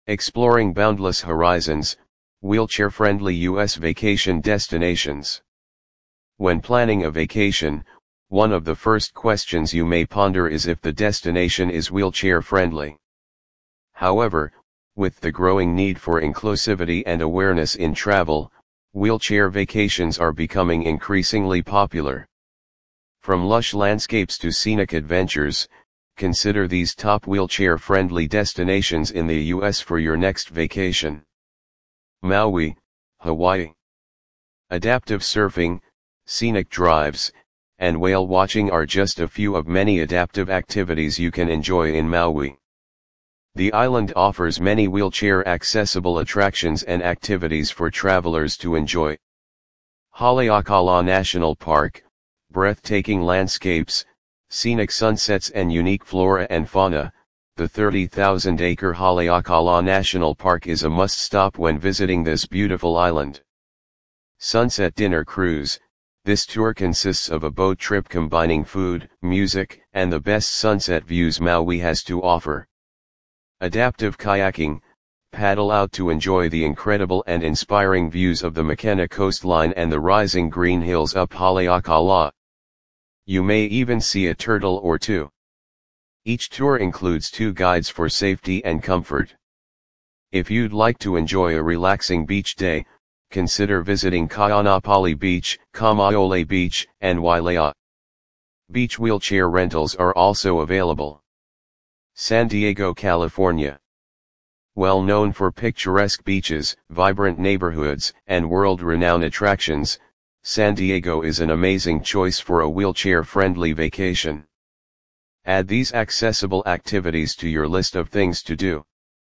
Exploring boundless horizons, wheelchair-friendly U.S. vacation destinations. When planning a vacation, one of the first questions you may ponder is if the destination is wheelchair-friendly. However, with the growing need for inclusivity and awareness in travel, wheelchair vacations are becoming increasingly popular. From lush landscapes to scenic adventures, consider these top wheelchair-friendly destinations in the U.S. for your next vacation. Maui, Hawaii. Adaptive surfing, scenic drives, and whale watching are just a few of many adaptive activities you can enjoy in Maui. The island offers many wheelchair-accessible attractions and activities for travelers to enjoy. Haleakala National Park, breathtaking landscapes, scenic sunsets and unique flora and fauna. The 30,000-acre Haleakala National Park is a must-stop when visiting this beautiful island. Sunset Dinner Cruise. This tour consists of a boat trip combining food, music, and the best sunset views Maui has to offer. Adaptive kayaking. Paddle out to enjoy the incredible and inspiring views of the Makena coastline and the rising green hills up Haleakala. You may even see a turtle or two. Each tour includes 2 guides for safety and comfort. If you'd like to enjoy a relaxing beach day, consider visiting Kaanapali Beach, Kamaole Beach, and Wailea. Beach wheelchair rentals are also available. San Diego, California. Well known for picturesque beaches, vibrant neighborhoods, and world-renowned attractions, San Diego is an amazing choice for a wheelchair-friendly vacation. Add these accessible activities to your list of things to do.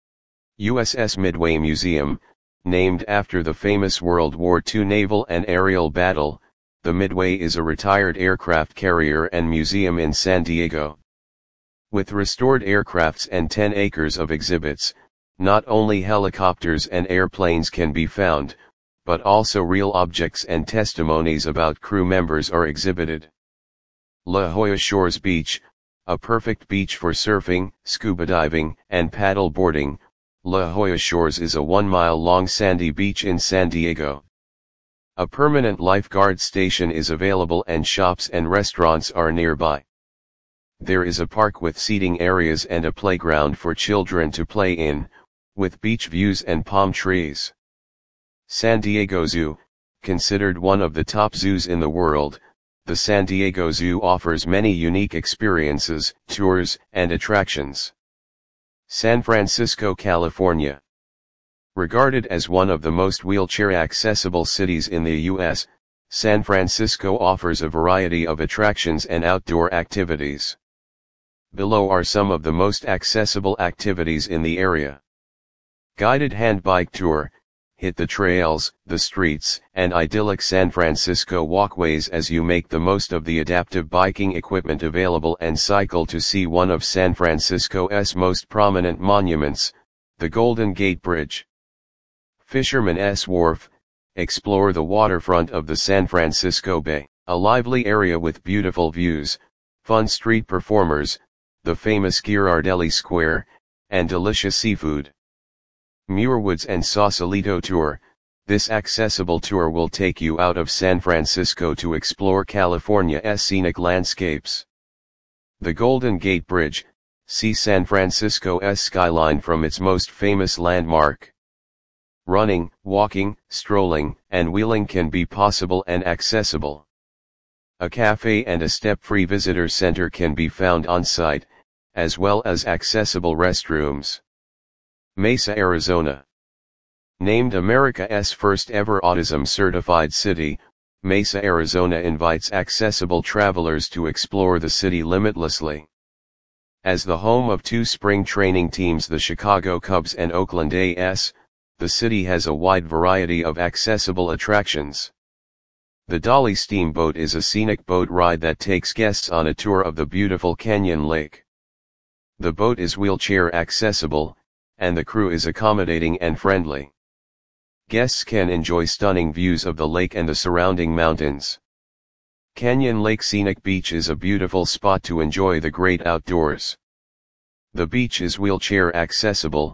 USS Midway Museum. Named after the famous World War II naval and aerial battle, the Midway is a retired aircraft carrier and museum in San Diego. With restored aircrafts and 10 acres of exhibits, not only helicopters and airplanes can be found, but also real objects and testimonies about crew members are exhibited. La Jolla Shores Beach, a perfect beach for surfing, scuba diving, and paddle boarding. La Jolla Shores is a 1-mile-long sandy beach in San Diego. A permanent lifeguard station is available and shops and restaurants are nearby. There is a park with seating areas and a playground for children to play in, with beach views and palm trees. San Diego Zoo. Considered one of the top zoos in the world, the San Diego Zoo offers many unique experiences, tours, and attractions. San Francisco, California. Regarded as one of the most wheelchair-accessible cities in the U.S., San Francisco offers a variety of attractions and outdoor activities. Below are some of the most accessible activities in the area. Guided handbike tour. Hit the trails, the streets, and idyllic San Francisco walkways as you make the most of the adaptive biking equipment available and cycle to see one of San Francisco's most prominent monuments, the Golden Gate Bridge. Fisherman's Wharf. Explore the waterfront of the San Francisco Bay, a lively area with beautiful views, fun street performers, the famous Ghirardelli Square, and delicious seafood. Muirwoods and Sausalito Tour. This accessible tour will take you out of San Francisco to explore California's scenic landscapes. The Golden Gate Bridge. See San Francisco's skyline from its most famous landmark. Running, walking, strolling, and wheeling can be possible and accessible. A cafe and a step-free visitor center can be found on site, as well as accessible restrooms. Mesa, Arizona. Named America's first ever autism-certified city, Mesa, Arizona invites accessible travelers to explore the city limitlessly. As the home of 2 spring training teams, the Chicago Cubs and Oakland A's, the city has a wide variety of accessible attractions. The Dolly Steamboat is a scenic boat ride that takes guests on a tour of the beautiful Canyon Lake. The boat is wheelchair accessible, and the crew is accommodating and friendly. Guests can enjoy stunning views of the lake and the surrounding mountains. Canyon Lake Scenic Beach is a beautiful spot to enjoy the great outdoors. The beach is wheelchair accessible,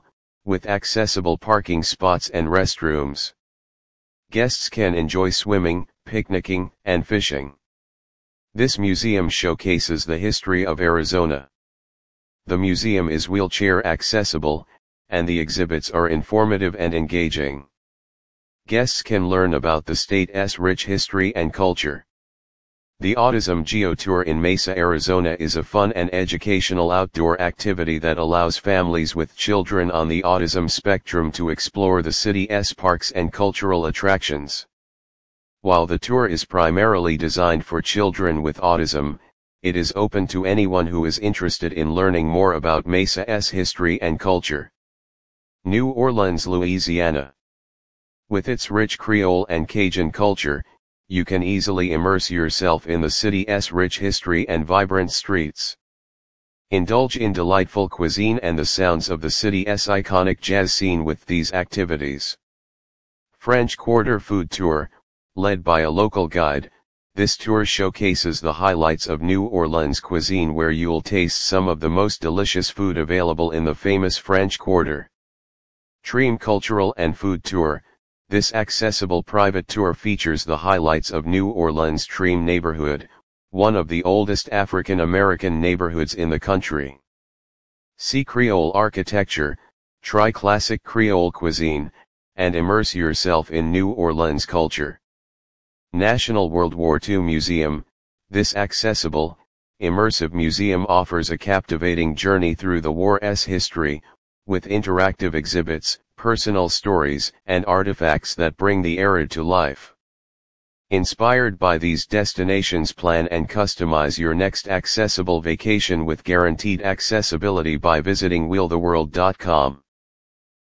with accessible parking spots and restrooms. Guests can enjoy swimming, picnicking, and fishing. This museum showcases the history of Arizona. The museum is wheelchair accessible, and the exhibits are informative and engaging. Guests can learn about the state's rich history and culture. The Autism Geotour in Mesa, Arizona is a fun and educational outdoor activity that allows families with children on the autism spectrum to explore the city's parks and cultural attractions. While the tour is primarily designed for children with autism, it is open to anyone who is interested in learning more about Mesa's history and culture. New Orleans, Louisiana. With its rich Creole and Cajun culture, you can easily immerse yourself in the city's rich history and vibrant streets. Indulge in delightful cuisine and the sounds of the city's iconic jazz scene with these activities. French Quarter Food Tour, led by a local guide, this tour showcases the highlights of New Orleans cuisine where you'll taste some of the most delicious food available in the famous French Quarter. Treem Cultural and Food Tour. This accessible private tour features the highlights of New Orleans' Treem neighborhood, one of the oldest African American neighborhoods in the country. See Creole architecture, try classic Creole cuisine, and immerse yourself in New Orleans culture. National World War II Museum. This accessible, immersive museum offers a captivating journey through the war's history, with interactive exhibits, personal stories, and artifacts that bring the era to life. Inspired by these destinations, plan and customize your next accessible vacation with guaranteed accessibility by visiting wheeltheworld.com.